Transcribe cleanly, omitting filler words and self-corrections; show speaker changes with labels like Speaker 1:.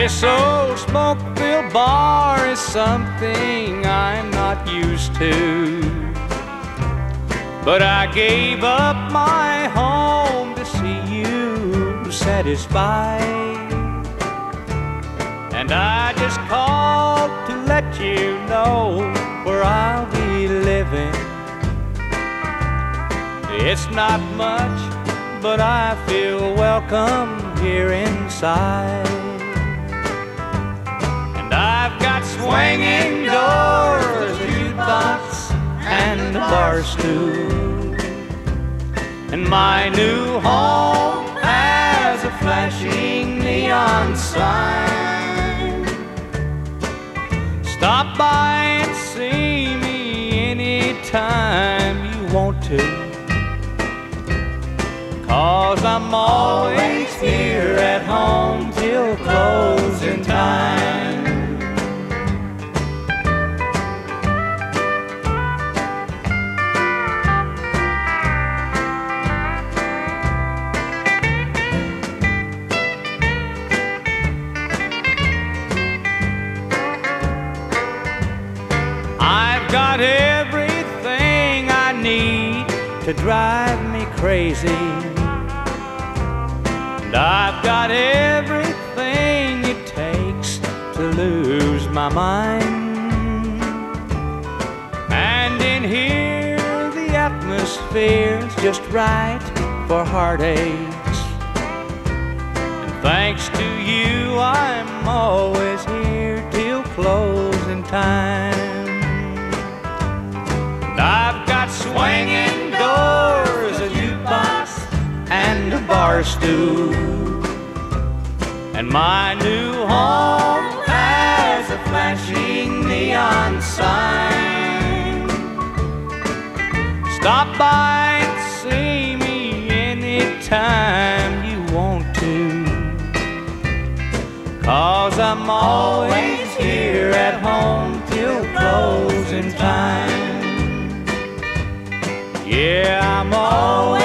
Speaker 1: This old smoke-filled bar is something I'm not used to, but I gave up my home to see you satisfied. And I just called to let you know where I'll be living. It's not much, but I feel welcome here inside. And I've got swinging doors, a jukebox, and a bar stool. And my new home has a flashing neon sign. Stop by and see me anytime you want to, 'cause I'm always here at home till closing time. I've got everything I need to drive me crazy, and I've got everything it takes to lose my mind. And in here the atmosphere's just right for heartaches, and thanks to you I'm always here till closing time. I've got swinging doors, a jukebox, and a bar stool. And my new home has a flashing neon sign. Stop by and see me anytime you want to, 'cause I'm always here at home till closing time. Yeah, I'm always